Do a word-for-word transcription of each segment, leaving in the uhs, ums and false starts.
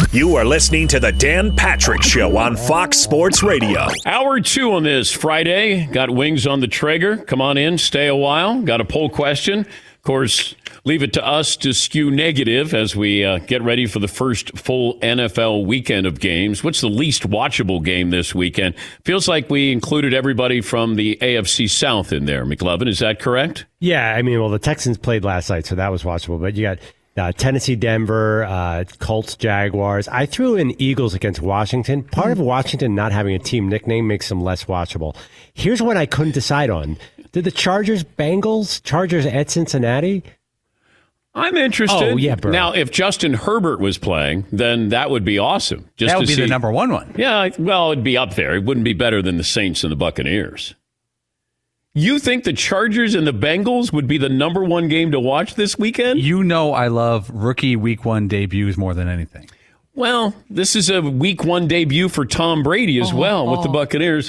You are listening to the Dan Patrick Show on Fox Sports Radio. Hour two on this Friday. Got Wings on the Traeger. Come on in, stay a while. Got a poll question. Of course, leave it to us to skew negative as we uh, get ready for the first full N F L weekend of games. What's the least watchable game this weekend? Feels like we included everybody from the A F C South in there. McLovin, is that correct? Yeah, I mean, well, the Texans played last night, so that was watchable. But you got uh, Tennessee, Denver, uh, Colts, Jaguars. I threw in Eagles against Washington. Part of Washington not having a team nickname makes them less watchable. Here's what I couldn't decide on. Did the Chargers, Bengals, Chargers at Cincinnati? I'm interested. Oh, yeah, bro. Now, if Justin Herbert was playing, then that would be awesome. Just that would to be see. the number one one. Yeah, well, it'd be up there. It wouldn't be better than the Saints and the Buccaneers. You think the Chargers and the Bengals would be the number one game to watch this weekend? You know I love rookie week one debuts more than anything. Well, this is a week one debut for Tom Brady as oh, well with oh. the Buccaneers.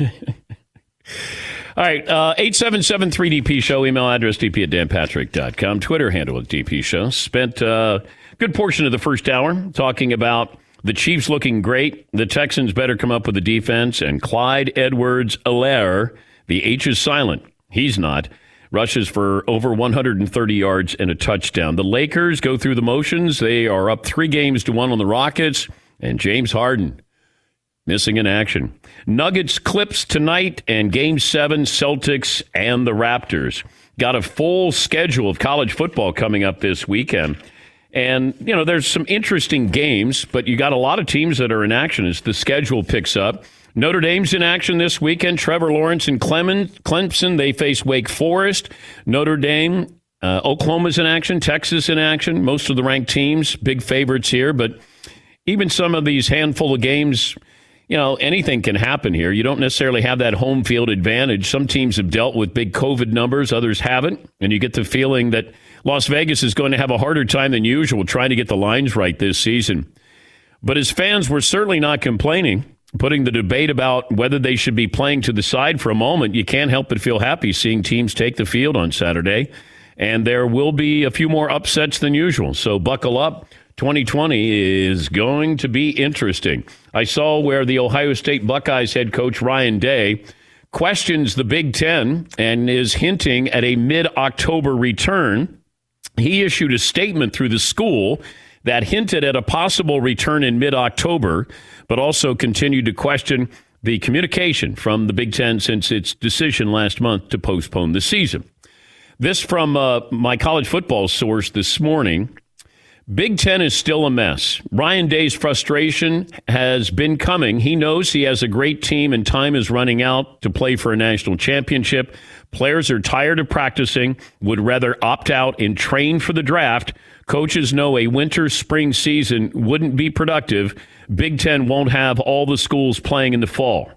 All right, uh, eight seven seven three D P show, email address d p at dan patrick dot com, Twitter handle at D P show. Spent uh, a good portion of the first hour talking about the Chiefs looking great, the Texans better come up with a defense, and Clyde Edwards-Helaire, the H is silent, he's not, rushes for over one hundred thirty yards and a touchdown. The Lakers go through the motions. They are up three games to one on the Rockets, and James Harden missing in action. Nuggets Clips tonight and Game seven, Celtics and the Raptors. Got a full schedule of college football coming up this weekend. And, you know, there's some interesting games, but you got a lot of teams that are in action as the schedule picks up. Notre Dame's in action this weekend. Trevor Lawrence and Clemson, Clemson they face Wake Forest. Notre Dame, uh, Oklahoma's in action. Texas in action. Most of the ranked teams, big favorites here. But even some of these handful of games, you know, anything can happen here. You don't necessarily have that home field advantage. Some teams have dealt with big COVID numbers, others haven't. And you get the feeling that Las Vegas is going to have a harder time than usual trying to get the lines right this season. But as fans, we're certainly not complaining. Putting the debate about whether they should be playing to the side for a moment, you can't help but feel happy seeing teams take the field on Saturday. And there will be a few more upsets than usual. So buckle up. twenty twenty is going to be interesting. I saw where the Ohio State Buckeyes head coach Ryan Day questions the Big Ten and is hinting at a mid-October return. He issued a statement through the school that hinted at a possible return in mid-October, but also continued to question the communication from the Big Ten since its decision last month to postpone the season. This from uh, my college football source this morning. Big Ten is still a mess. Ryan Day's frustration has been coming. He knows he has a great team and time is running out to play for a national championship. Players are tired of practicing, would rather opt out and train for the draft. Coaches know a winter-spring season wouldn't be productive. Big Ten won't have all the schools playing in the fall.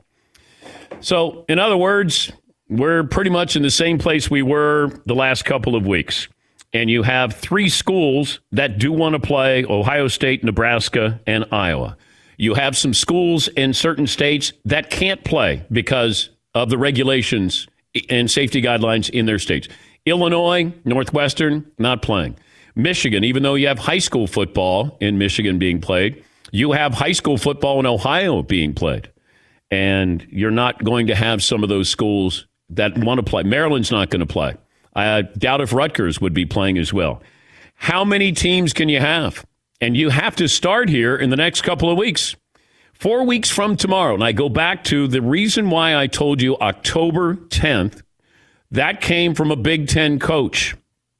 So, in other words, we're pretty much in the same place we were the last couple of weeks. And you have three schools that do want to play: Ohio State, Nebraska, and Iowa. You have some schools in certain states that can't play because of the regulations and safety guidelines in their states. Illinois, Northwestern, not playing. Michigan, even though you have high school football in Michigan being played, you have high school football in Ohio being played. And you're not going to have some of those schools that want to play. Maryland's not going to play. I doubt if Rutgers would be playing as well. How many teams can you have? And you have to start here in the next couple of weeks. Four weeks from tomorrow. And I go back to the reason why I told you October tenth. That came from a Big Ten coach.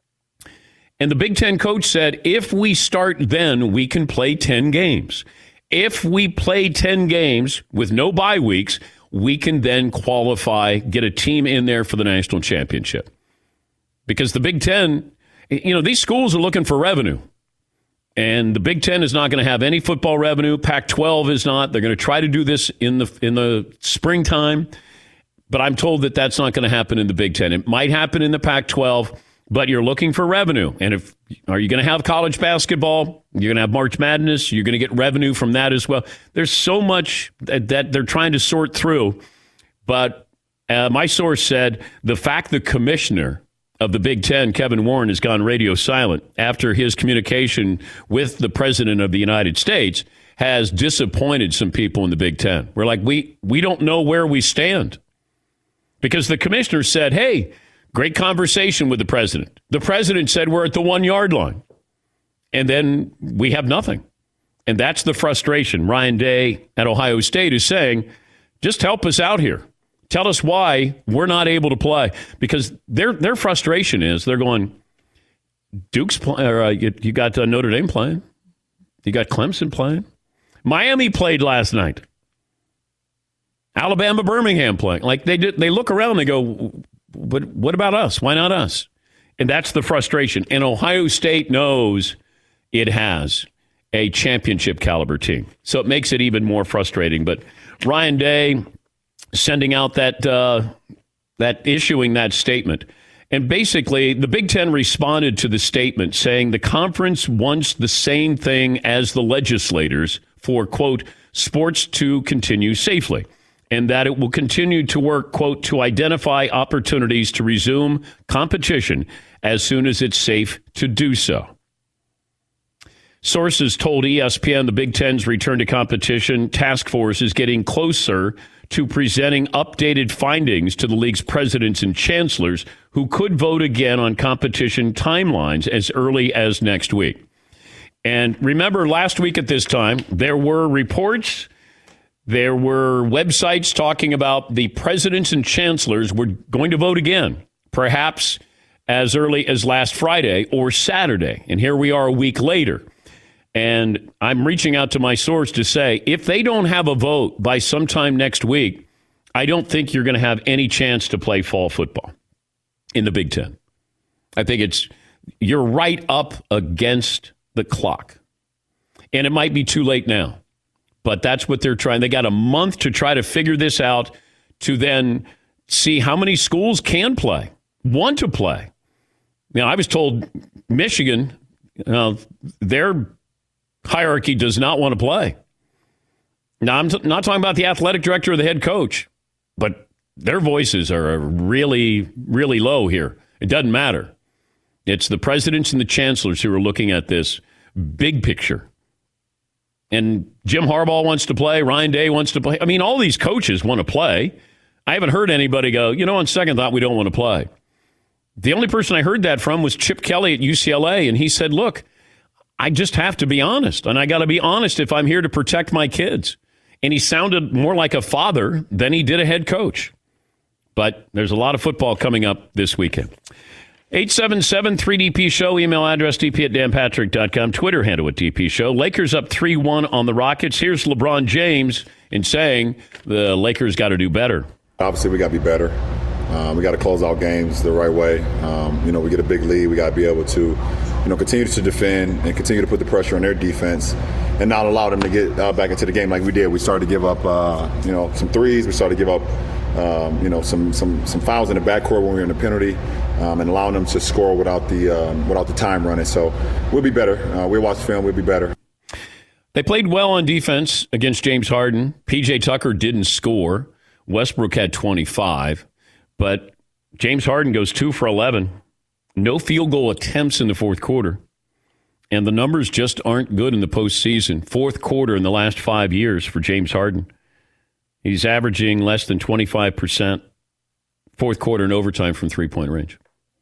And the Big Ten coach said, if we start then, we can play ten games. If we play ten games with no bye weeks, we can then qualify, get a team in there for the national championship. Because the Big Ten, you know, these schools are looking for revenue. And the Big Ten is not going to have any football revenue. Pac twelve is not. They're going to try to do this in the in the springtime. But I'm told that that's not going to happen in the Big Ten. It might happen in the Pac twelve, but you're looking for revenue. And if are you going to have college basketball? You're going to have March Madness. You're going to get revenue from that as well. There's so much that, that they're trying to sort through. But uh, my source said the fact the commissioner of the Big Ten, Kevin Warren, has gone radio silent after his communication with the President of the United States has disappointed some people in the Big Ten. We're like, we, we don't know where we stand. Because the commissioner said, hey, great conversation with the president. The president said we're at the one-yard line. And then we have nothing. And that's the frustration. Ryan Day at Ohio State is saying, just help us out here. Tell us why we're not able to play. Because their their frustration is they're going, Duke's playing, or uh, you, you got uh, Notre Dame playing. You got Clemson playing. Miami played last night. Alabama, Birmingham playing. Like they did, they look around and they go, but what about us? Why not us? And that's the frustration. And Ohio State knows it has a championship caliber team. So it makes it even more frustrating. But Ryan Day sending out that, uh, that issuing that statement. And basically, the Big Ten responded to the statement saying the conference wants the same thing as the legislators for, quote, sports to continue safely, and that it will continue to work, quote, to identify opportunities to resume competition as soon as it's safe to do so. Sources told E S P N the Big Ten's return to competition task force is getting closer to presenting updated findings to the league's presidents and chancellors, who could vote again on competition timelines as early as next week. And remember, last week at this time, there were reports, there were websites talking about the presidents and chancellors were going to vote again, perhaps as early as last Friday or Saturday. And here we are a week later. And I'm reaching out to my source to say, if they don't have a vote by sometime next week, I don't think you're going to have any chance to play fall football in the Big Ten. I think it's, you're right up against the clock. And it might be too late now, but that's what they're trying. They got a month to try to figure this out, to then see how many schools can play, want to play. Now, I was told Michigan, uh, their hierarchy does not want to play. Now, I'm t- not talking about the athletic director or the head coach, but their voices are really, really low here. It doesn't matter. It's the presidents and the chancellors who are looking at this big picture. And Jim Harbaugh wants to play. Ryan Day wants to play. I mean, all these coaches want to play. I haven't heard anybody go, you know, on second thought, we don't want to play. The only person I heard that from was Chip Kelly at U C L A. And he said, look, I just have to be honest. And I got to be honest if I'm here to protect my kids. And he sounded more like a father than he did a head coach. But there's a lot of football coming up this weekend. eight seven seven three D P show, email address d p at dan patrick dot com, Twitter handle at D P show. Lakers up three one on the Rockets. Here's LeBron James in saying the Lakers got to do better. Obviously, we got to be better. Um, we got to close out games the right way. Um, you know, we get a big lead. We got to be able to, you know, continue to defend and continue to put the pressure on their defense and not allow them to get uh, back into the game like we did. We started to give up, uh, you know, some threes. We started to give up, um, you know, some some some fouls in the backcourt when we were in the penalty, um, and allowing them to score without the um, without the time running. So we'll be better. Uh, we'll watch film. We'll be better. They played well on defense against James Harden. P J Tucker didn't score. Westbrook had twenty-five. But James Harden goes two for eleven. No field goal attempts in the fourth quarter. And the numbers just aren't good in the postseason. Fourth quarter in the last five years for James Harden. He's averaging less than twenty-five percent fourth quarter and overtime from three-point range.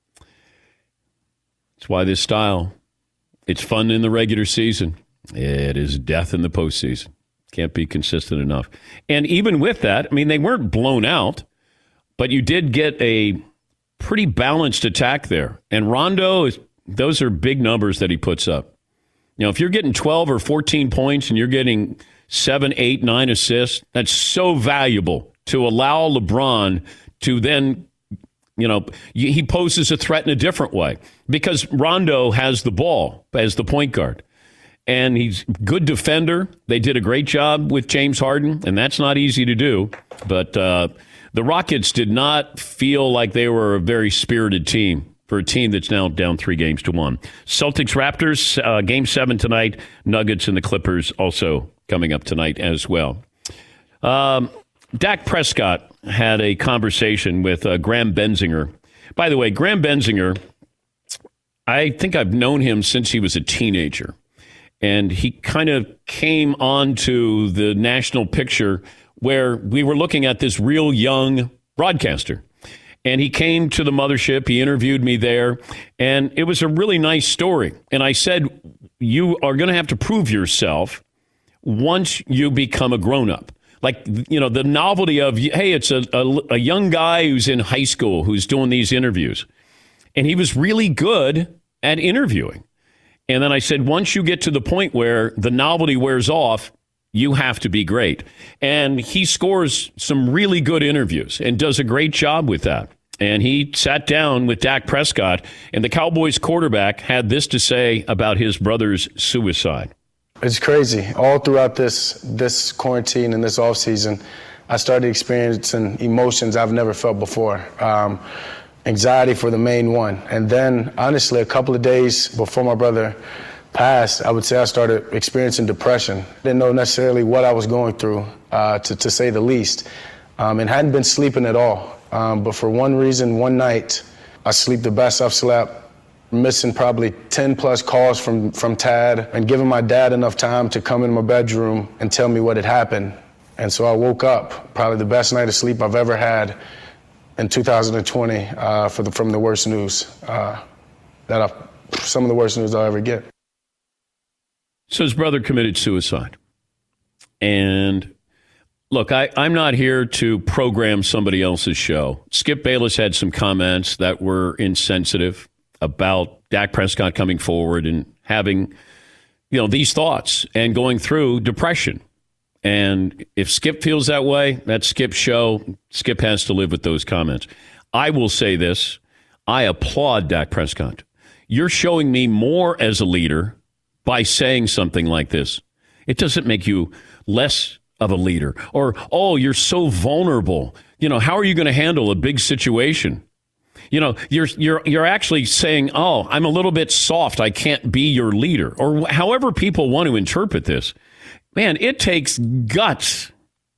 That's why this style, it's fun in the regular season. It is death in the postseason. Can't be consistent enough. And even with that, I mean, they weren't blown out. But you did get a pretty balanced attack there. And Rondo, is, those are big numbers that he puts up. You know, if you're getting twelve or fourteen points and you're getting seven, eight, nine assists, that's so valuable to allow LeBron to then, you know, he poses a threat in a different way. Because Rondo has the ball as the point guard. And he's a good defender. They did a great job with James Harden, and that's not easy to do. But, uh, the Rockets did not feel like they were a very spirited team for a team that's now down three games to one. Celtics Raptors, uh, game seven tonight. Nuggets and the Clippers also coming up tonight as well. Um, Dak Prescott had a conversation with uh, Graham Benzinger By the way, Graham Benzinger, I think I've known him since he was a teenager. And he kind of came onto the national picture where we were looking at this real young broadcaster. And he came to the mothership. He interviewed me there. And it was a really nice story. And I said, you are going to have to prove yourself once you become a grown-up. Like, you know, the novelty of, hey, it's a, a, a young guy who's in high school who's doing these interviews. And he was really good at interviewing. And then I said, once you get to the point where the novelty wears off, you have to be great. And he scores some really good interviews and does a great job with that. And he sat down with Dak Prescott, and the Cowboys quarterback had this to say about his brother's suicide. It's crazy. All throughout this this quarantine and this offseason, I started experiencing emotions I've never felt before. Um, anxiety for the main one. And then, honestly, a couple of days before my brother passed, I would say I started experiencing depression. Didn't know necessarily what I was going through, uh, to, to say the least, um, and hadn't been sleeping at all. Um, but for one reason, one night, I sleep the best I've slept. Missing probably ten plus calls from, from Tad and giving my dad enough time to come in my bedroom and tell me what had happened. And so I woke up, probably the best night of sleep I've ever had in two thousand twenty uh, for the, from the worst news, uh, that I, some of the worst news I'll ever get. So his brother committed suicide. And look, I, I'm not here to program somebody else's show. Skip Bayless had some comments that were insensitive about Dak Prescott coming forward and having, you know, these thoughts and going through depression. And if Skip feels that way, that's Skip's show. Skip has to live with those comments. I will say this. I applaud Dak Prescott. You're showing me more as a leader by saying something like this. It doesn't make you less of a leader. Or, oh, you're so vulnerable. You know, how are you going to handle a big situation? You know, you're you're you're actually saying, oh, I'm a little bit soft. I can't be your leader. Or however people want to interpret this. Man, it takes guts.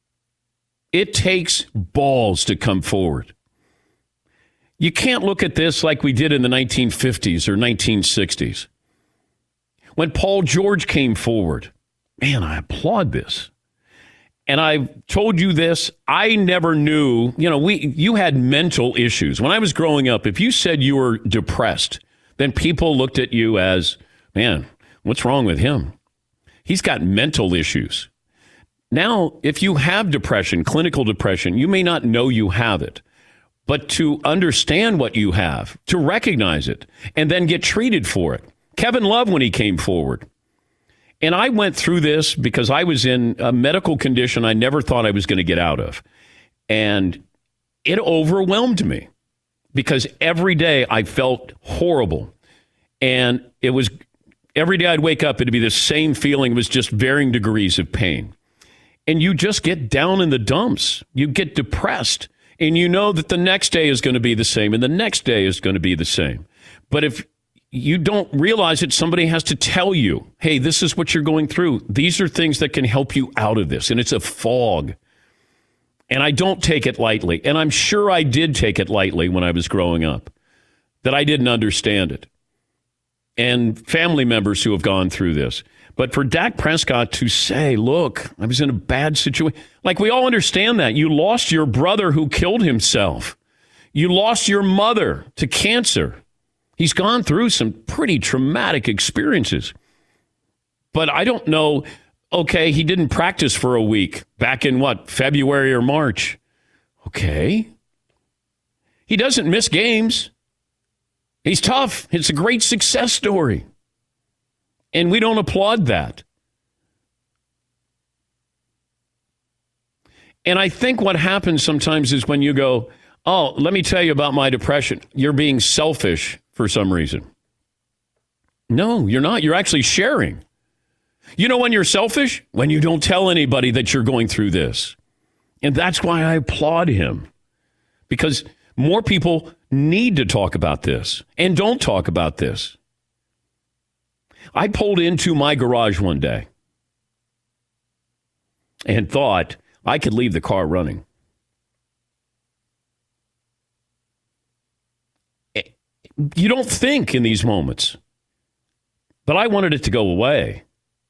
It takes balls to come forward. You can't look at this like we did in the nineteen fifties or nineteen sixties. When Paul George came forward, man, I applaud this. And I've told you this, I never knew, you know, we you had mental issues. When I was growing up, if you said you were depressed, then people looked at you as, man, what's wrong with him? He's got mental issues. Now, if you have depression, clinical depression, you may not know you have it. But to understand what you have, to recognize it, and then get treated for it. Kevin Love, when he came forward. And I went through this because I was in a medical condition I never thought I was going to get out of. And it overwhelmed me because every day I felt horrible. And it was every day I'd wake up, it'd be the same feeling. It was just varying degrees of pain. And you just get down in the dumps. You get depressed. And you know that the next day is going to be the same. And the next day is going to be the same. But if you don't realize it, somebody has to tell you, hey, this is what you're going through. These are things that can help you out of this. And it's a fog. And I don't take it lightly. And I'm sure I did take it lightly when I was growing up, that I didn't understand it. And family members who have gone through this. But for Dak Prescott to say, look, I was in a bad situation. Like, we all understand that. You lost your brother who killed himself. You lost your mother to cancer. He's gone through some pretty traumatic experiences. But I don't know, okay, he didn't practice for a week back in what, February or March. Okay. He doesn't miss games. He's tough. It's a great success story. And we don't applaud that. And I think what happens sometimes is when you go, oh, let me tell you about my depression. You're being selfish for some reason. No, you're not. You're actually sharing. You know when you're selfish? When you don't tell anybody that you're going through this. And that's why I applaud him. Because more people need to talk about this and don't talk about this. I pulled into my garage one day and thought I could leave the car running. you don't think in these moments. But I wanted it to go away.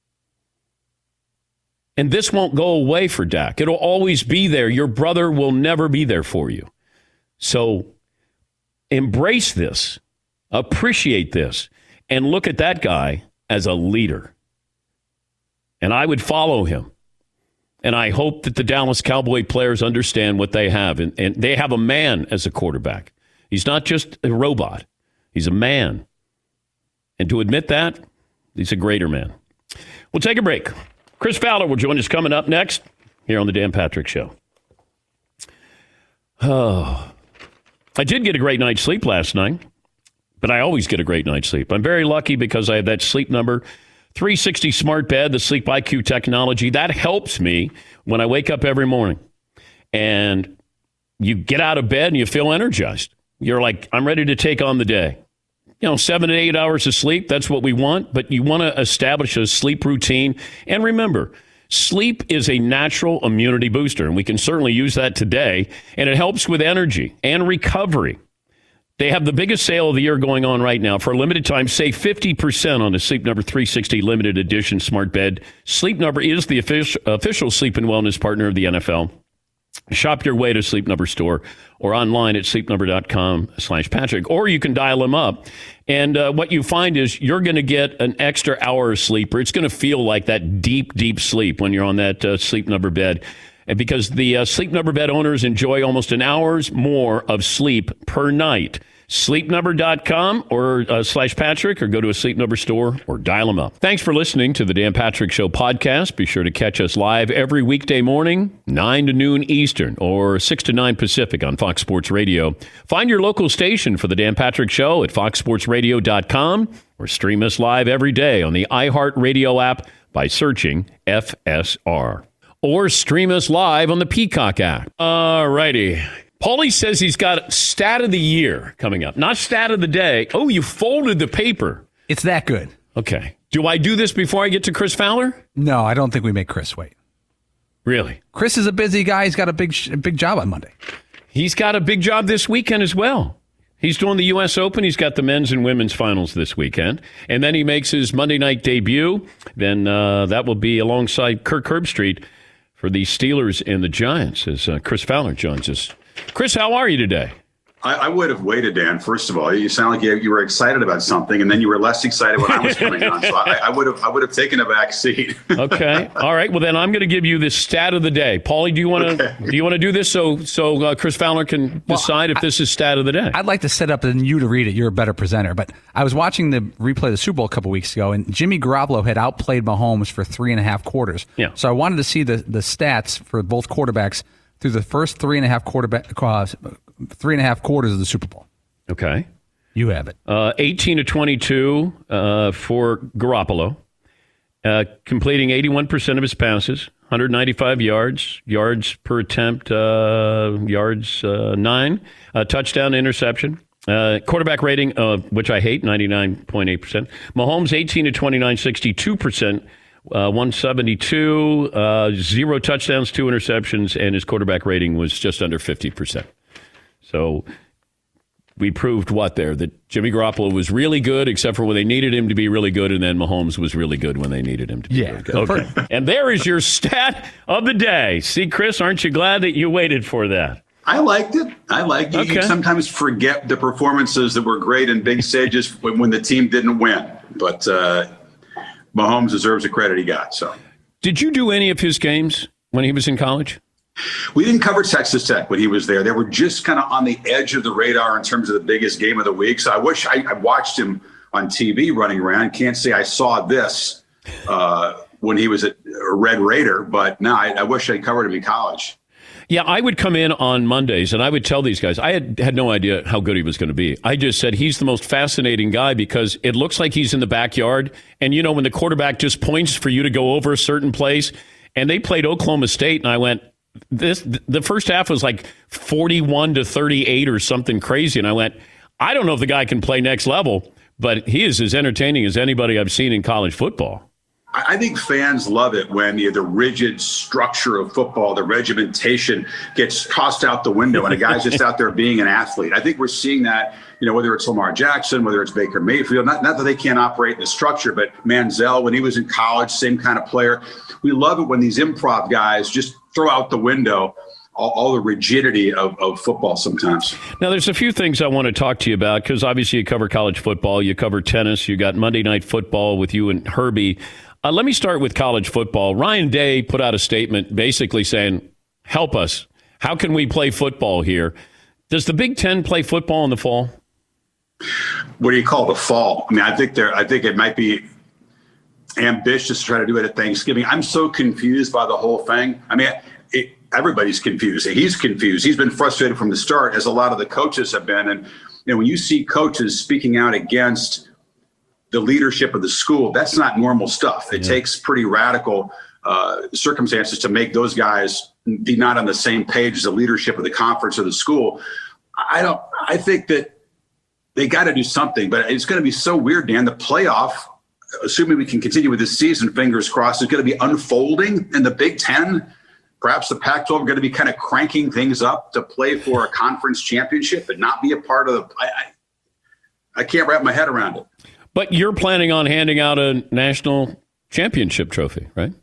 And this won't go away for Dak. It'll always be there. Your brother will never be there for you. So embrace this, appreciate this, and look at that guy as a leader. And I would follow him. And I hope that the Dallas Cowboy players understand what they have. And, and they have a man as a quarterback. He's not just a robot. He's a man. And to admit that, he's a greater man. We'll take a break. Chris Fowler will join us coming up next here on the Dan Patrick Show. Oh, I did get a great night's sleep last night, but I always get a great night's sleep. I'm very lucky because I have that Sleep Number three sixty smart bed, the Sleep I Q technology. That helps me when I wake up every morning. And you get out of bed and you feel energized. You're like, I'm ready to take on the day. You know, seven to eight hours of sleep, that's what we want. But you want to establish a sleep routine. And remember, sleep is a natural immunity booster, and we can certainly use that today. And it helps with energy and recovery. They have the biggest sale of the year going on right now. For a limited time, save fifty percent on the Sleep Number three sixty limited edition smart bed. Sleep Number is the official, official sleep and wellness partner of the N F L. Shop your way to Sleep Number store or online at sleepnumber.com slash Patrick. Or you can dial them up. And uh, what you find is you're going to get an extra hour of sleep, or it's going to feel like that deep, deep sleep when you're on that uh, Sleep Number bed. And because the uh, Sleep Number bed owners enjoy almost an hour's more of sleep per night. sleep number dot com or uh, slash Patrick, or go to a Sleep Number store or dial them up. Thanks for listening to the Dan Patrick Show podcast. Be sure to catch us live every weekday morning, nine to noon Eastern or six to nine Pacific on Fox Sports Radio. Find your local station for the Dan Patrick Show at fox sports radio dot com or stream us live every day on the iHeartRadio app by searching F S R. Or stream us live on the Peacock app. All righty. Paulie says he's got stat of the year coming up. Not stat of the day. Oh, you folded the paper. It's that good. Okay. Do I do this before I get to Chris Fowler? No, I don't think we make Chris wait. Really? Chris is a busy guy. He's got a big, a big job on Monday. He's got a big job this weekend as well. He's doing the U S Open. He's got the men's and women's finals this weekend. And then he makes his Monday night debut. Then uh, that will be alongside Kirk Herbstreit for the Steelers and the Giants as uh, Chris Fowler joins us. Chris, how are you today? I, I would have waited, Dan. First of all, you sound like you, you were excited about something, and then you were less excited when I was coming on. So I, I would have, I would have taken a back seat. Okay, all right. Well, then I'm going to give you the stat of the day. Paulie, do you want to okay. do you want to do this so so uh, Chris Fowler can decide well, if I, this is stat of the day? I'd like to set up and you to read it. You're a better presenter. But I was watching the replay of the Super Bowl a couple weeks ago, and Jimmy Garoppolo had outplayed Mahomes for three and a half quarters. Yeah. So I wanted to see the the stats for both quarterbacks through the first three and a half quarterback uh, three and a half quarters of the Super Bowl. Okay. You have it. Uh, eighteen to twenty-two uh, for Garoppolo, uh, completing eighty-one percent of his passes, one hundred ninety-five yards, yards per attempt, uh, yards uh, nine, uh, touchdown, interception. Uh, quarterback rating, uh, which I hate, ninety-nine point eight percent. Mahomes, eighteen to twenty-nine, sixty-two percent. Uh, one seventy-two, uh, zero touchdowns, two interceptions, and his quarterback rating was just under fifty percent. So we proved what there? That Jimmy Garoppolo was really good, except for when they needed him to be really good, and then Mahomes was really good when they needed him to be yeah. really good. Okay. And there is your stat of the day. See, Chris, aren't you glad that you waited for that? I liked it. I liked it. Okay. You sometimes forget the performances that were great in big stages when, when the team didn't win. But uh, Mahomes deserves the credit he got. So, did you do any of his games when he was in college? We didn't cover Texas Tech when he was there. They were just kind of on the edge of the radar in terms of the biggest game of the week. So I wish I, I watched him on T V running around. Can't say I saw this uh, when he was a Red Raider, but no, I, I wish I covered him in college. Yeah, I would come in on Mondays and I would tell these guys, I had, had no idea how good he was going to be. I just said he's the most fascinating guy because it looks like he's in the backyard. And, you know, when the quarterback just points for you to go over a certain place, and they played Oklahoma State, and I went, this the first half was like forty-one to thirty-eight or something crazy. And I went, I don't know if the guy can play next level, but he is as entertaining as anybody I've seen in college football. I think fans love it when you know, the rigid structure of football, the regimentation gets tossed out the window and a guy's just out there being an athlete. I think we're seeing that, you know, whether it's Lamar Jackson, whether it's Baker Mayfield, not, not that they can't operate in the structure, but Manziel, when he was in college, same kind of player. We love it when these improv guys just throw out the window all, all the rigidity of, of football sometimes. Now, there's a few things I want to talk to you about because obviously you cover college football, you cover tennis, you got Monday Night Football with you and Herbie. Uh, let me start with college football. Ryan Day put out a statement basically saying, help us. How can we play football here? Does the Big Ten play football in the fall? What do you call the fall? I mean, I think there. I think it might be ambitious to try to do it at Thanksgiving. I'm so confused by the whole thing. I mean, it, everybody's confused. He's confused. He's been frustrated from the start, as a lot of the coaches have been. And you know, when you see coaches speaking out against the leadership of the school, that's not normal stuff. It yeah. takes pretty radical uh, circumstances to make those guys be not on the same page as the leadership of the conference or the school. I don't. I think that they got to do something, but it's going to be so weird, Dan. The playoff, assuming we can continue with this season, fingers crossed, is going to be unfolding in the Big Ten. Perhaps the Pac twelve are going to be kind of cranking things up to play for a conference championship and not be a part of the. I, I, I can't wrap my head around it. But you're planning on handing out a national championship trophy, right?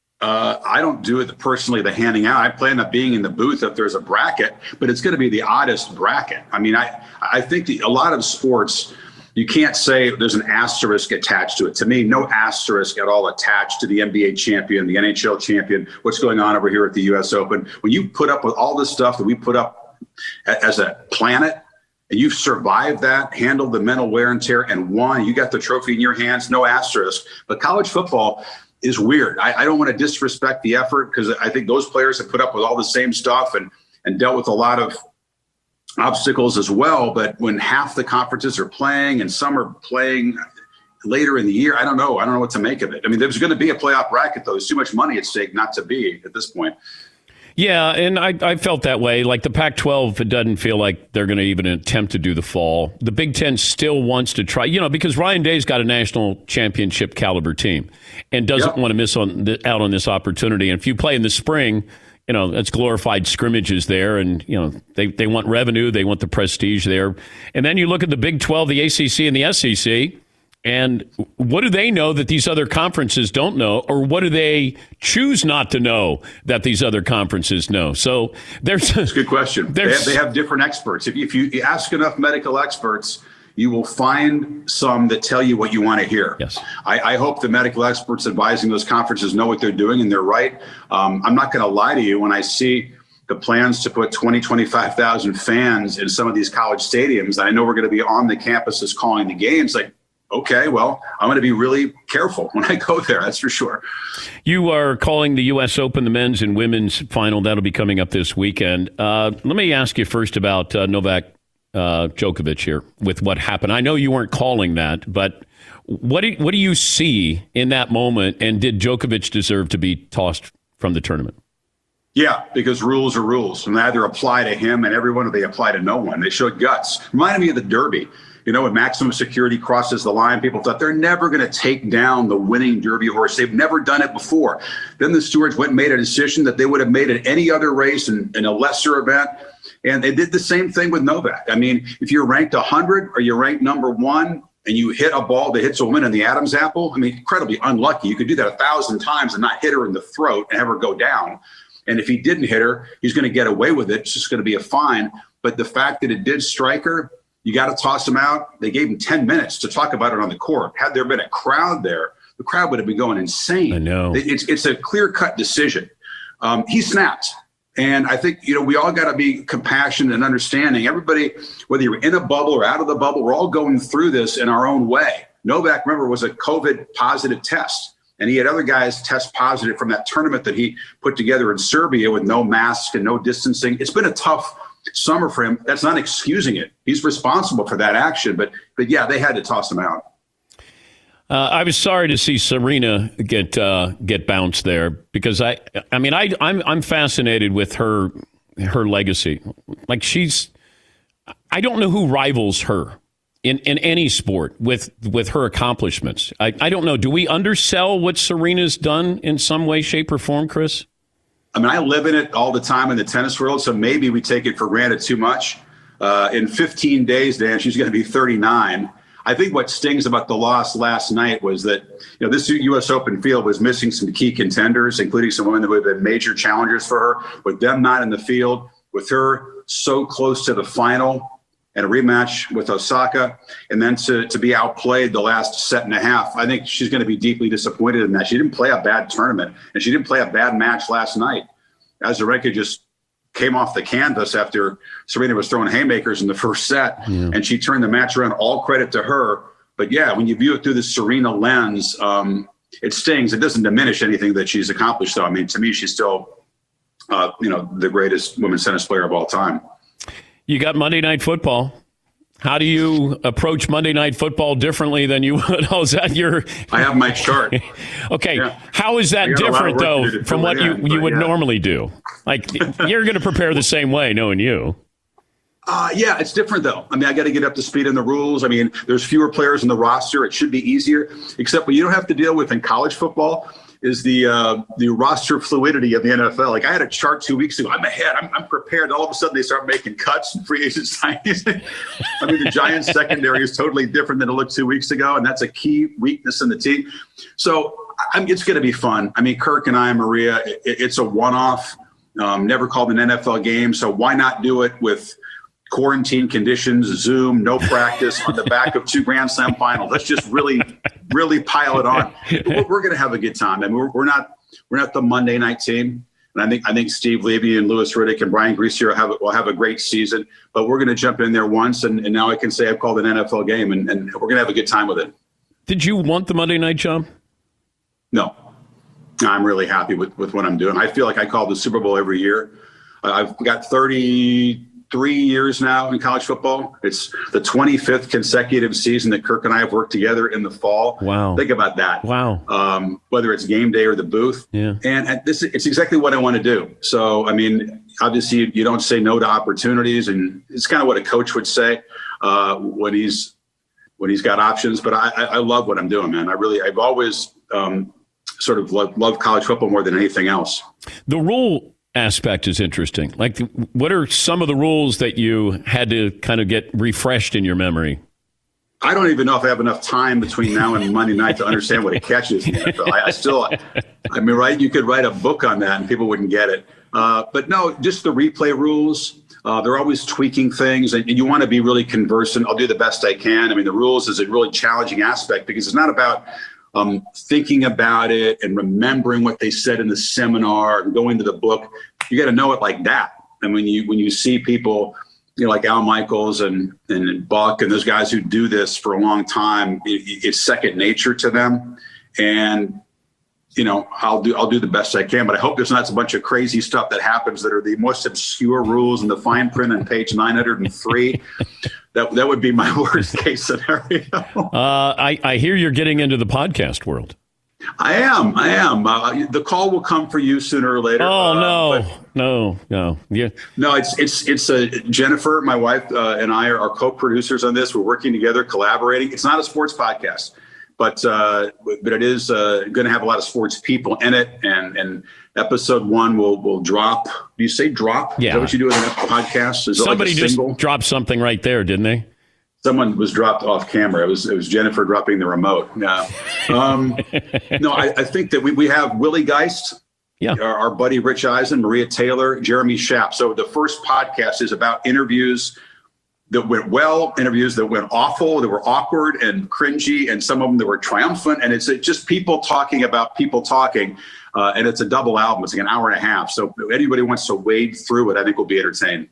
Uh, I don't do it personally, the handing out. I plan on being in the booth if there's a bracket, but it's going to be the oddest bracket. I mean, I, I think the, a lot of sports, you can't say there's an asterisk attached to it. To me, no asterisk at all attached to the N B A champion, the N H L champion, what's going on over here at the U S Open. When you put up with all the stuff that we put up as a planet, and you've survived that, handled the mental wear and tear, and won, you got the trophy in your hands, no asterisk. But college football is weird. I, I don't want to disrespect the effort because I think those players have put up with all the same stuff and, and dealt with a lot of obstacles as well. But when half the conferences are playing and some are playing later in the year, I don't know. I don't know what to make of it. I mean, there's going to be a playoff bracket, though. There's too much money at stake not to be at this point. Yeah, and I, I felt that way. Like the Pac twelve, it doesn't feel like they're going to even attempt to do the fall. The Big Ten still wants to try, you know, because Ryan Day's got a national championship caliber team and doesn't yep. want to miss on the, out on this opportunity. And if you play in the spring, you know, that's glorified scrimmages there. And, you know, they, they want revenue. They want the prestige there. And then you look at the Big twelve, the A C C, and the S E C. And what do they know that these other conferences don't know? Or what do they choose not to know that these other conferences know? So there's That's a good question. They have, they have different experts. If you, if you ask enough medical experts, you will find some that tell you what you want to hear. Yes. I, I hope the medical experts advising those conferences know what they're doing and they're right. Um, I'm not going to lie to you. When I see the plans to put twenty, twenty-five thousand fans in some of these college stadiums, I know we're going to be on the campuses calling the games, like, okay, well, I'm going to be really careful when I go there. That's for sure. You are calling the U S Open, the men's and women's final. That'll be coming up this weekend. Uh, let me ask you first about uh, Novak uh, Djokovic here with what happened. I know you weren't calling that, but what do, what do you see in that moment? And did Djokovic deserve to be tossed from the tournament? Yeah, because rules are rules. And they either apply to him and everyone, or they apply to no one. They showed guts. Reminded me of the Derby. You know, when maximum security crosses the line, people thought they're never going to take down the winning Derby horse. They've never done it before. Then the stewards went and made a decision that they would have made at any other race in, in a lesser event. And they did the same thing with Novak. I mean, if you're ranked one hundred or you're ranked number one and you hit a ball that hits a woman in the Adam's apple, I mean, incredibly unlucky. You could do that a thousand times and not hit her in the throat and have her go down. And if he didn't hit her, he's going to get away with it. It's just going to be a fine. But the fact that it did strike her, you got to toss him out. They gave him ten minutes to talk about it on the court. Had there been a crowd there, the crowd would have been going insane. I know. It's, it's a clear-cut decision. Um, he snapped. And I think, you know, we all got to be compassionate and understanding. Everybody, whether you're in a bubble or out of the bubble, we're all going through this in our own way. Novak, remember, was a COVID positive test. And he had other guys test positive from that tournament that he put together in Serbia with no mask and no distancing. It's been a tough summer for him. That's not excusing it. He's responsible for that action. But, but yeah, they had to toss him out. Uh, I was sorry to see Serena get uh, get bounced there because I, I mean, I, I'm I'm fascinated with her her legacy. Like she's, I don't know who rivals her in, in any sport with with her accomplishments. I, I don't know. Do we undersell what Serena's done in some way, shape, or form, Chris? I mean, I live in it all the time in the tennis world, so maybe we take it for granted too much. Uh, in fifteen days, Dan, she's going to be thirty-nine. I think what stings about the loss last night was that, you know, this U S Open field was missing some key contenders, including some women that would have been major challengers for her. With them not in the field, with her so close to the final and a rematch with Osaka, and then to, to be outplayed the last set and a half, I think she's going to be deeply disappointed in that. She didn't play a bad tournament, and she didn't play a bad match last night. Azarenka just came off the canvas after Serena was throwing haymakers in the first set, yeah. and she turned the match around. All credit to her. But yeah, when you view it through the Serena lens, um, it stings. It doesn't diminish anything that she's accomplished, though. I mean, to me, she's still, uh, you know, the greatest women's tennis player of all time. You got Monday Night Football. How do you approach Monday Night Football differently than you would? Oh, is that your... I have my chart. Okay. Yeah. How is that different, though, from what you, you would yeah. normally do? Like, you're going to prepare the same way, knowing you. Uh, yeah, it's different, though. I mean, I got to get up to speed on the rules. I mean, there's fewer players in the roster. It should be easier, except what you don't have to deal with in college football is the uh, the roster fluidity of the N F L. Like, I had a chart two weeks ago. I'm ahead. I'm, I'm prepared. All of a sudden, they start making cuts and free agent signings. I mean, the Giants' secondary is totally different than it looked two weeks ago, and that's a key weakness in the team. So I mean, it's going to be fun. I mean, Kirk and I, Maria, it, it's a one-off. Um, never called an N F L game, so why not do it with quarantine conditions, Zoom, no practice, on the back of two Grand Slam finals? Let's just really, really pile it on. We're, we're going to have a good time. I mean, we're, we're not we're not the Monday night team, and I think I think Steve Levy and Louis Riddick and Brian Griese have will have a great season. But we're going to jump in there once, and, and now I can say I've called an N F L game, and, and we're going to have a good time with it. Did you want the Monday night job? No, I'm really happy with with what I'm doing. I feel like I call the Super Bowl every year. I've got thirty-three years now in college football. It's the twenty-fifth consecutive season that Kirk and I have worked together in the fall. Wow. Think about that. Wow. Um, whether it's game day or the booth. Yeah. And, and this it's exactly what I want to do. So, I mean, obviously you, you don't say no to opportunities, and it's kind of what a coach would say uh, when he's when he's got options. But I, I love what I'm doing, man. I really, I've always um, sort of loved, loved college football more than anything else. The rule aspect is interesting. Like, what are some of the rules that you had to kind of get refreshed in your memory? I don't even know if I have enough time between now and Monday night to understand what a catch is in the N F L. I, I still, I mean, right, you could write a book on that and people wouldn't get it. Uh, but no, just the replay rules. Uh, they're always tweaking things, and you want to be really conversant. I'll do the best I can. I mean, the rules is a really challenging aspect because it's not about Um, thinking about it and remembering what they said in the seminar and going to the book. You got to know it like that. And when you when you see people, you know, like Al Michaels and and Buck and those guys who do this for a long time, it, it's second nature to them. And you know, I'll do I'll do the best I can. But I hope there's not a bunch of crazy stuff that happens that are the most obscure rules in the fine print on page nine hundred three. That that would be my worst case scenario. uh, I, I hear you're getting into the podcast world. I am. I am. Uh, the call will come for you sooner or later. Oh, uh, no, but, no, no. Yeah. No, it's it's it's uh, Jennifer, my wife, uh, and I are, are co-producers on this. We're working together, collaborating. It's not a sports podcast, but uh, but it is uh, going to have a lot of sports people in it. And and episode one will will drop. Do you say drop? Yeah. Is that what you do with a podcast? Is Somebody like just dropped something right there, didn't they? Someone was dropped off camera. It was it was Jennifer dropping the remote. Yeah. Um, no, I, I think that we, we have Willie Geist, yeah, our, our buddy Rich Eisen, Maria Taylor, Jeremy Schaap. So the first podcast is about interviews that went well, interviews that went awful, that were awkward and cringy, and some of them that were triumphant. And it's just people talking about people talking. Uh, and it's a double album. It's like an hour and a half. So if anybody wants to wade through it, I think will be entertained.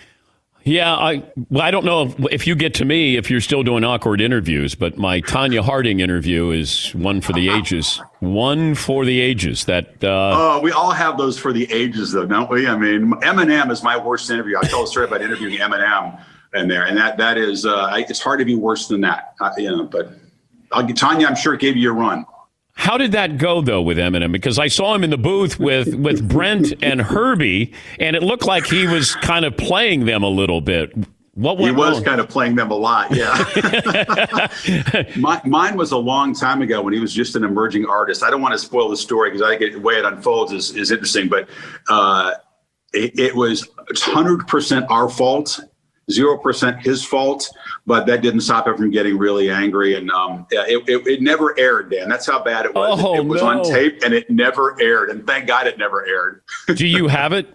Yeah, I well, I don't know if, if you get to me if you're still doing awkward interviews, but my Tanya Harding interview is one for the ages. One for the ages. That uh, uh, we all have those for the ages, though, don't we? I mean, Eminem is my worst interview. I tell a story about interviewing Eminem in there, and that that is uh, it's hard to be worse than that, uh, you know. But I'll, Tanya, I'm sure gave you a run. How did that go, though, with Eminem? Because I saw him in the booth with, with Brent and Herbie, and it looked like he was kind of playing them a little bit. What he went was wrong? kind of playing them a lot, yeah. My, mine was a long time ago when he was just an emerging artist. I don't want to spoil the story because I think the way it unfolds is, is interesting, but uh, it, it was one hundred percent our fault, zero percent his fault, but that didn't stop him from getting really angry. And um, yeah, it, it, it never aired, Dan. That's how bad it was. Oh, it, it was no. on tape, and it never aired. And thank God it never aired. Do you have it?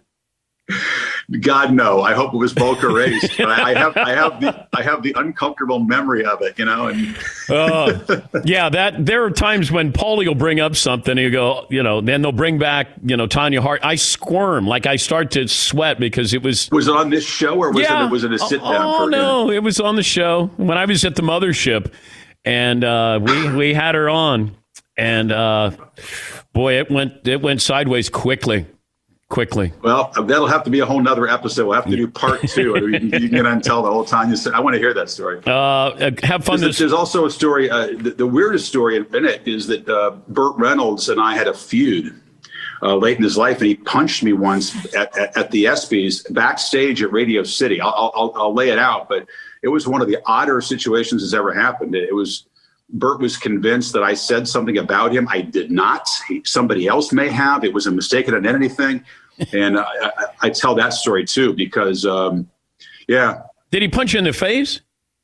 God, no. I hope it was Boca Race. But I, I have, I have the, I have the uncomfortable memory of it, you know. And uh, yeah, that there are times when Paulie will bring up something, and you go, you know, then they'll bring back, you know, Tanya Hart. I squirm, like I start to sweat because it was. Was it on this show or was yeah. it was it a sit down? Oh for no, it was on the show when I was at the mothership, and uh, we we had her on, and uh, boy, it went it went sideways quickly. Quickly. Well, that'll have to be a whole nother episode. We'll have to do part two. You can, you can get on and tell the whole Tanya story. I want to hear that story. Uh, have fun. There's, This- there's also a story. Uh, the, the weirdest story in it is that uh, Burt Reynolds and I had a feud uh, late in his life, and he punched me once at, at, at the ESPYs backstage at Radio City. I'll, I'll, I'll lay it out, but it was one of the odder situations that's ever happened. It was Burt was convinced that I said something about him. I did not. He, somebody else may have. It was a mistaken identity thing. And I, I, I tell that story, too, because, um, yeah. Did he punch you in the face?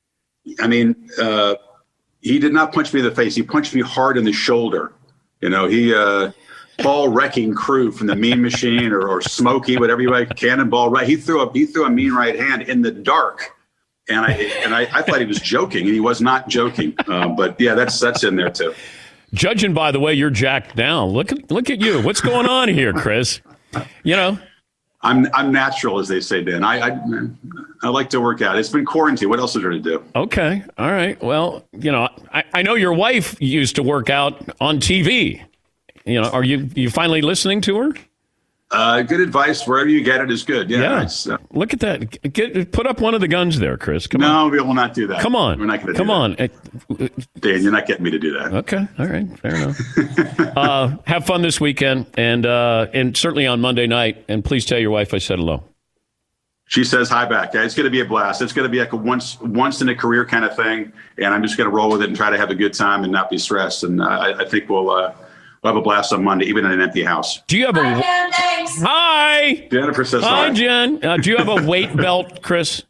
I mean, uh, he did not punch me in the face. He punched me hard in the shoulder. You know, he, uh, Paul Wrecking Crew from the Mean Machine or, or Smokey, whatever you like, Cannonball, right? He threw a, he threw a mean right hand in the dark. And I and I, I thought he was joking, and he was not joking. Uh, but yeah, that's that's in there too. Judging by the way you're jacked down, look at look at you. What's going on here, Chris? You know, I'm I'm natural, as they say, Dan. I I, I like to work out. It's been quarantine. What else is there to do? Okay, all right. Well, you know, I, I know your wife used to work out on T V. You know, are you you finally listening to her? Uh, good advice. Wherever you get it is good. Yeah. Yeah. It's, uh, Look at that. Get put up one of the guns there, Chris. Come no, on. we will not do that. Come on. We're not going to. Come on. Dan, you're not getting me to do that. Okay. All right. Fair enough. uh, have fun this weekend, and uh, and certainly on Monday night. And please tell your wife I said hello. She says hi back. It's going to be a blast. It's going to be like a once once in a career kind of thing, and I'm just going to roll with it and try to have a good time and not be stressed. And uh, I, I think we'll. Uh, We'll have a blast on Monday, even in an empty house. Do you have a hi? Jen, thanks. Hi. Jennifer says hi. Hi, Jen. Uh, do you have a weight belt, Chris?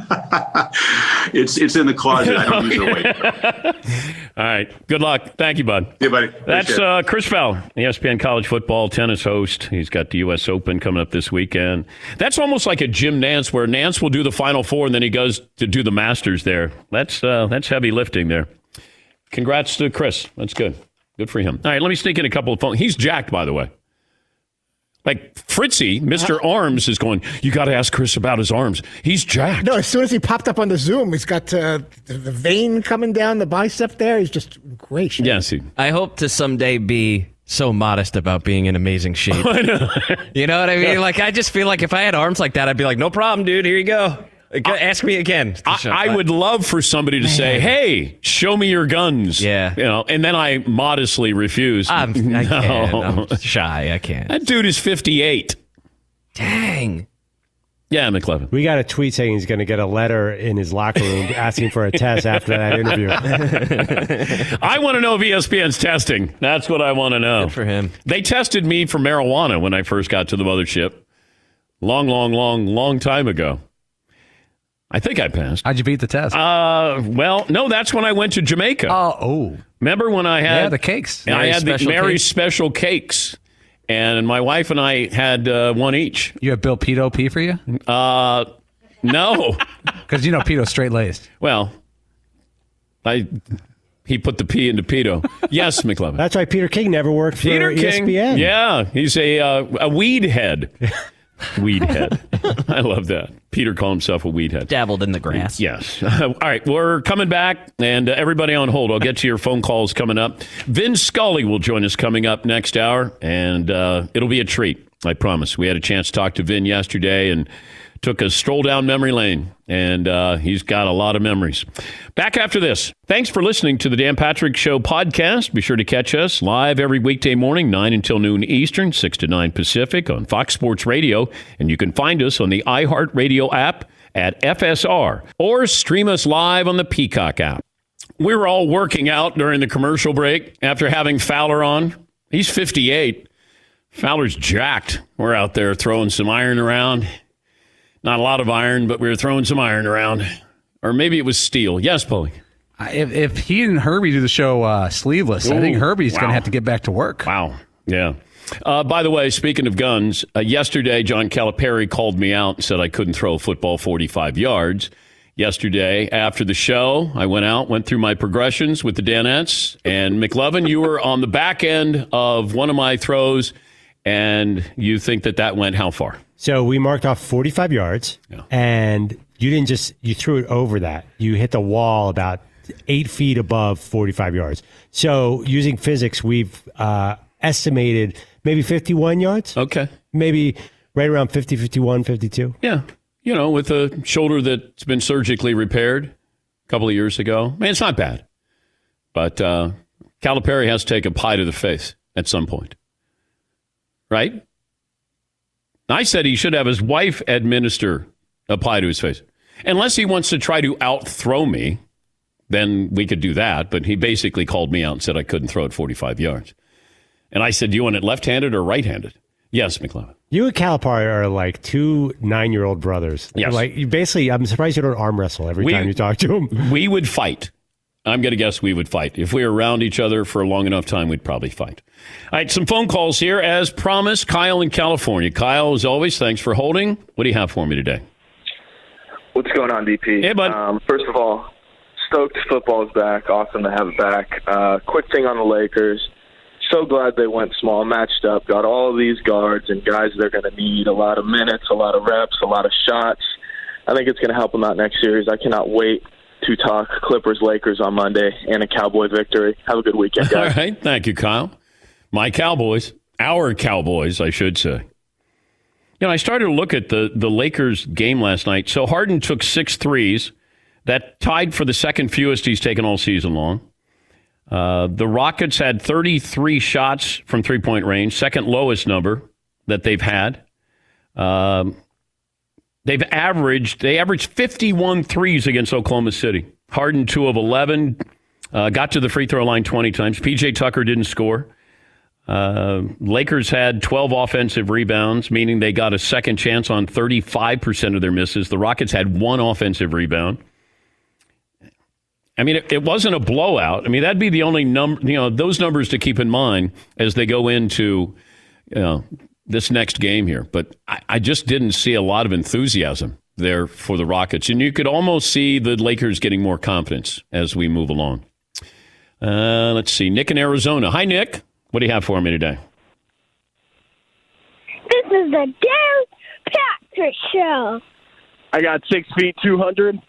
it's it's in the closet. I don't use a weight belt. All right. Good luck. Thank you, bud. Yeah, buddy. That's uh, Chris Fowler, E S P N college football tennis host. He's got the U S Open coming up this weekend. That's almost like a Jim Nance, where Nance will do the Final Four and then he goes to do the Masters there. That's uh, that's heavy lifting there. Congrats to Chris. That's good. Good for him. All right, let me sneak in a couple of phones. He's jacked, by the way. Like Fritzy, Mister Arms, is going, you got to ask Chris about his arms. He's jacked. No, as soon as he popped up on the Zoom, he's got uh, the the vein coming down the bicep there. He's just great shape. Yes. He, I hope to someday be so modest about being in amazing shape. I know. You know what I mean? Like, I just feel like if I had arms like that, I'd be like, no problem, dude. Here you go. Ask me again. I, I would love for somebody to Man. say, hey, show me your guns. Yeah. You know, and then I modestly refuse. I'm, I no. can't. I'm shy. I can't. That dude is fifty-eight. Dang. Yeah, McLevin. We got a tweet saying he's going to get a letter in his locker room asking for a test after that interview. I want to know if E S P N's testing. That's what I want to know. Good for him. They tested me for marijuana when I first got to the mothership. Long, long, long, long time ago. I think I passed. How'd you beat the test? Uh, well, no, that's when I went to Jamaica. Oh, oh. Remember when I had yeah, the cakes? I Mary's had the special Mary's cakes? special cakes, and my wife and I had uh, one each. You have Bill Pito pee for you? Uh, no, because you know Pito's straight laced. Well, I he put the P into Pito. Yes, McLevin. That's why Peter King never worked for Peter E S P N. King. Yeah, he's a uh, a weed head. Weed head. I love that. Peter called himself a weed head. Dabbled in the grass. Yes. All right. We're coming back, and uh, everybody on hold. I'll get to your phone calls coming up. Vin Scully will join us coming up next hour, and uh, it'll be a treat. I promise. We had a chance to talk to Vin yesterday and took a stroll down memory lane, and uh, he's got a lot of memories. Back after this. Thanks for listening to the Dan Patrick Show podcast. Be sure to catch us live every weekday morning, nine until noon Eastern, six to nine Pacific on Fox Sports Radio, and you can find us on the iHeartRadio app, at F S R or stream us live on the Peacock app. We were all working out during the commercial break after having Fowler on. He's fifty-eight. Fowler's jacked. We're out there throwing some iron around. Not a lot of iron, but we were throwing some iron around. Or maybe it was steel. Yes, Paulie. If, if he and Herbie do the show uh, sleeveless, Ooh, I think Herbie's wow. going to have to get back to work. Wow. Yeah. Uh, by the way, speaking of guns, uh, yesterday John Calipari called me out and said I couldn't throw a football forty-five yards. Yesterday, after the show, I went out, went through my progressions with the Danettes, and McLovin, you were on the back end of one of my throws, and you think that that went how far? So we marked off forty-five yards, yeah. and you didn't just, you threw it over that. You hit the wall about eight feet above forty-five yards. So using physics, we've uh, estimated maybe fifty-one yards. Okay. Maybe right around fifty, fifty-one, fifty-two. Yeah. You know, with a shoulder that's been surgically repaired a couple of years ago. Man, it's not bad. But uh, Calipari has to take a pie to the face at some point. Right? I said he should have his wife administer a pie to his face. Unless he wants to try to out-throw me, then we could do that. But he basically called me out and said I couldn't throw it forty-five yards. And I said, do you want it left-handed or right-handed? Yes, McLovin. You and Calipari are like two nine-year-old brothers. Yes. Like you basically, I'm surprised you don't arm wrestle every we, time you talk to him. We would fight. I'm going to guess we would fight. If we were around each other for a long enough time, we'd probably fight. All right, some phone calls here. As promised, Kyle in California. Kyle, as always, thanks for holding. What do you have for me today? What's going on, D P? Hey, bud. Um, first of all, stoked football is back. Awesome to have it back. Uh, quick thing on the Lakers. So glad they went small, matched up, got all of these guards and guys they're going to need a lot of minutes, a lot of reps, a lot of shots. I think it's going to help them out next series. I cannot wait to talk Clippers-Lakers on Monday and a Cowboy victory. Have a good weekend, guys. All right. Thank you, Kyle. My Cowboys, our Cowboys, I should say. You know, I started to look at the, the Lakers game last night. So Harden took six threes. That tied for the second fewest he's taken all season long. Uh, the Rockets had thirty-three shots from three-point range, second lowest number that they've had. Um, they've averaged, they averaged fifty-one threes against Oklahoma City. Harden, two of eleven, uh, got to the free throw line twenty times. P J Tucker didn't score. Uh, Lakers had twelve offensive rebounds, meaning they got a second chance on thirty-five percent of their misses. The Rockets had one offensive rebound. I mean, it, it wasn't a blowout. I mean, that'd be the only number, you know, those numbers to keep in mind as they go into, you know, this next game here. But I, I just didn't see a lot of enthusiasm there for the Rockets. And you could almost see the Lakers getting more confidence as we move along. Uh, let's see. Nick in Arizona. Hi, Nick. What do you have for me today? This is the Dan Patrick Show. I got six feet, two hundred.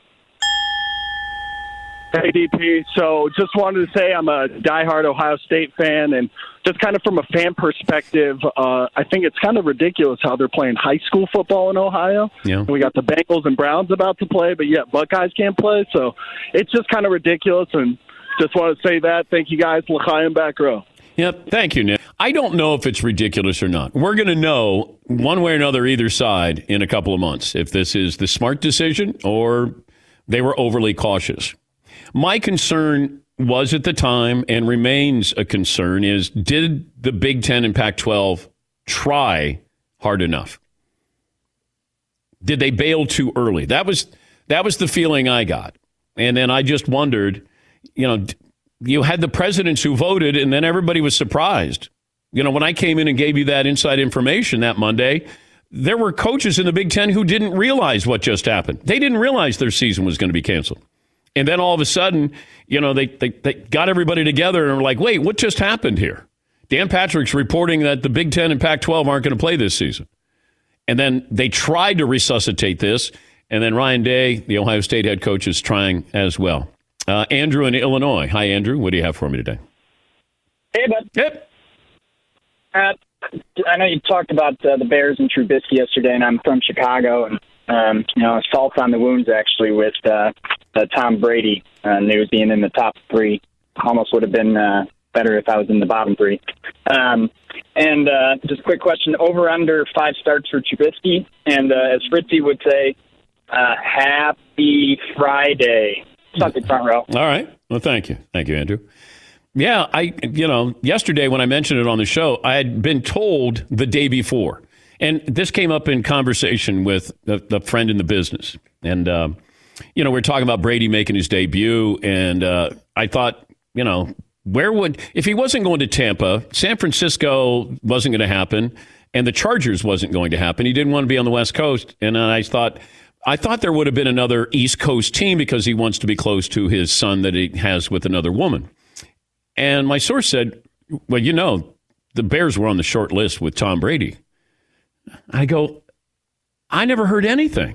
Hey, D P. So just wanted to say I'm a diehard Ohio State fan, and just kind of from a fan perspective, uh, I think it's kind of ridiculous how they're playing high school football in Ohio. Yeah. We got the Bengals and Browns about to play, but yet Buckeyes can't play. So it's just kind of ridiculous, and just want to say that. Thank you, guys. L'chaim back row. Yep. Thank you, Nick. I don't know if it's ridiculous or not. We're going to know one way or another either side in a couple of months if this is the smart decision or they were overly cautious. My concern was at the time and remains a concern is, did the Big Ten and Pac twelve try hard enough? Did they bail too early? That was that was the feeling I got. And then I just wondered, you know, you had the presidents who voted and then everybody was surprised. You know, when I came in and gave you that inside information that Monday, there were coaches in the Big Ten who didn't realize what just happened. They didn't realize their season was going to be canceled. And then all of a sudden, you know, they, they, they got everybody together and were like, wait, what just happened here? Dan Patrick's reporting that the Big Ten and Pac twelve aren't going to play this season. And then they tried to resuscitate this. And then Ryan Day, the Ohio State head coach, is trying as well. Uh, Andrew in Illinois. Hi, Andrew. What do you have for me today? Hey, bud. Yep. Uh, I know you talked about uh, the Bears and Trubisky yesterday, and I'm from Chicago, and Um, you know, salt on the wounds, actually, with uh, the Tom Brady uh, news being in the top three. Almost would have been uh, better if I was in the bottom three. Um, and uh, just a quick question, over under five starts for Trubisky. And uh, as Fritzy would say, Uh, happy Friday. Stuck in front row. All right. Well, thank you. Thank you, Andrew. Yeah, I, you know, yesterday when I mentioned it on the show, I had been told the day before. And this came up in conversation with a, a friend in the business. And, um, you know, we we're talking about Brady making his debut. And uh, I thought, you know, where would, if he wasn't going to Tampa, San Francisco wasn't going to happen, and the Chargers wasn't going to happen. He didn't want to be on the West Coast. And I thought, I thought there would have been another East Coast team because he wants to be close to his son that he has with another woman. And my source said, well, you know, the Bears were on the short list with Tom Brady. I go, I never heard anything.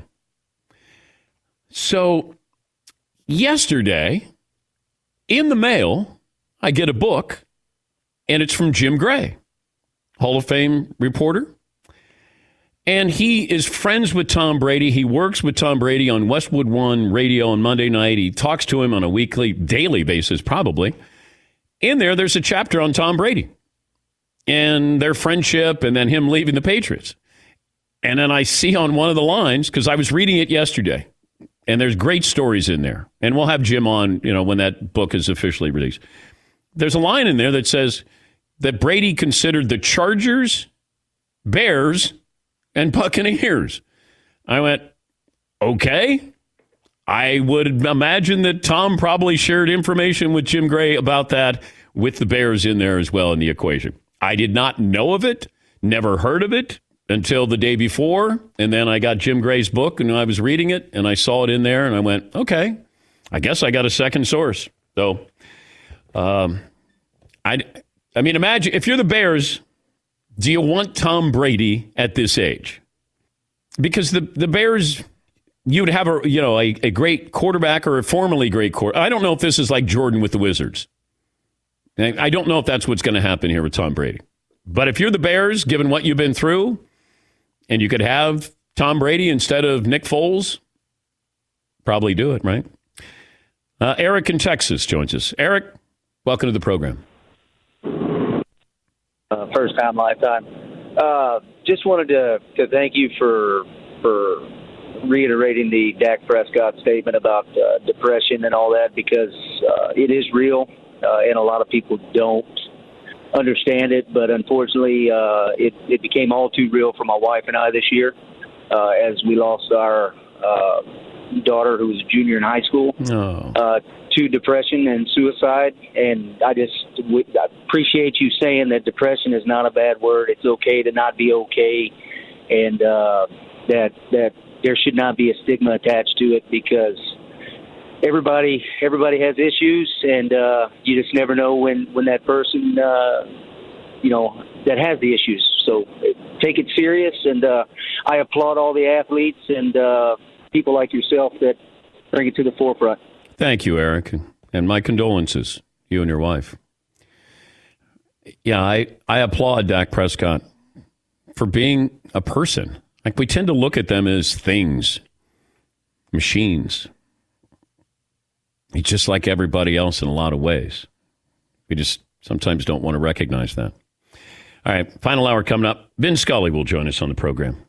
So yesterday, in the mail, I get a book, and it's from Jim Gray, Hall of Fame reporter. And he is friends with Tom Brady. He works with Tom Brady on Westwood One radio on Monday night. He talks to him on a weekly, daily basis, probably. In there, there's a chapter on Tom Brady and their friendship and then him leaving the Patriots. And then I see on one of the lines, because I was reading it yesterday, and there's great stories in there. And we'll have Jim on, you know, when that book is officially released. There's a line in there that says that Brady considered the Chargers, Bears, and Buccaneers. I went, okay. I would imagine that Tom probably shared information with Jim Gray about that with the Bears in there as well in the equation. I did not know of it, never heard of it until the day before. And then I got Jim Gray's book and I was reading it and I saw it in there and I went, okay, I guess I got a second source. So, um, I, I mean, imagine if you're the Bears, do you want Tom Brady at this age? Because the, the Bears, you'd have a you know a, a great quarterback or a formerly great quarterback. I don't know if this is like Jordan with the Wizards. I don't know if that's what's going to happen here with Tom Brady. But if you're the Bears, given what you've been through, and you could have Tom Brady instead of Nick Foles, probably do it, right? Uh, Eric in Texas joins us. Eric, welcome to the program. Uh, first time, lifetime. Uh, just wanted to, to thank you for for reiterating the Dak Prescott statement about uh, depression and all that, because uh, it is real, uh, and a lot of people don't understand it. But unfortunately, uh, it, it became all too real for my wife and I this year uh, as we lost our uh, daughter, who was a junior in high school, oh. uh, to depression and suicide. And I just w- I appreciate you saying that depression is not a bad word. It's okay to not be okay, and uh, that that there should not be a stigma attached to it, because everybody everybody has issues, and uh, you just never know when, when that person, uh, you know, that has the issues. So take it serious, and uh, I applaud all the athletes and uh, people like yourself that bring it to the forefront. Thank you, Eric, and my condolences, you and your wife. Yeah, I, I applaud Dak Prescott for being a person. Like, we tend to look at them as things, machines. He's just like everybody else in a lot of ways. We just sometimes don't want to recognize that. All right, final hour coming up. Vin Scully will join us on the program.